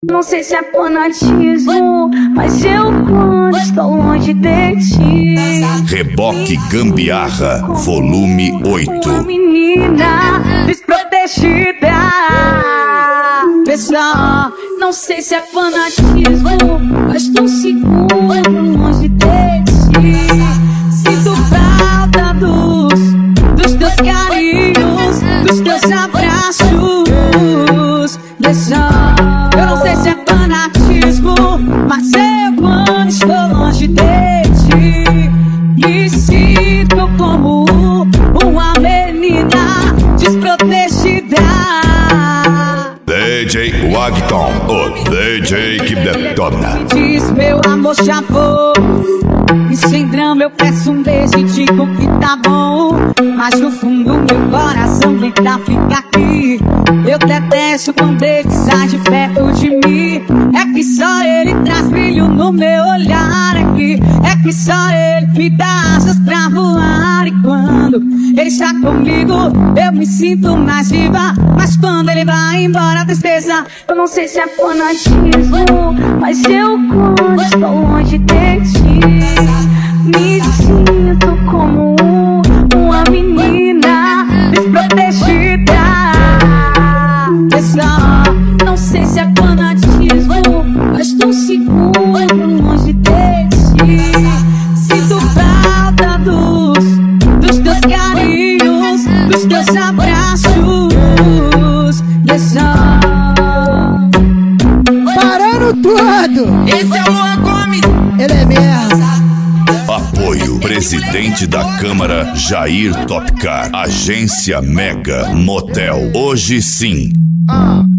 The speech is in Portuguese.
Não sei se é fanatismo, mas eu quando estou longe de ti. Reboque Gambiarra, volume 8. Uma menina desprotegida. Pessoal, não sei se é fanatismo, mas estou seguro longe de ti. Sinto falta dos teus carinhos, dos teus abraços. Pessoal, eu não sei se é fanatismo, mas eu quando estou longe de ti me sinto como uma menina desprotegida. DJ Wagton, o DJ que detona. Me diz, meu amor, já vou. E sem drama eu peço um beijo e digo que tá bom, mas no fundo meu coração tenta ficar aqui. Eu detesto quando ele sai de perto de mim. É que só ele traz brilho no meu olhar aqui. É que só ele me dá asas pra voar. E quando ele está comigo eu me sinto mais viva. Mas quando ele vai embora, tristeza. Eu não sei se é fanatismo, mas eu quando estou longe de ti me sinto como uma menina desprotegida. Pessoal, não sei se é fanatismo, mas estou seguro longe de ti. Sinto falta dos teus carinhos, dos teus abraços. Pessoal, parando tudo. Esse é o Luan Gomes. Ele é mesmo. Apoio Presidente da Câmara Jair Topcar. Agência Mega Motel. Hoje sim.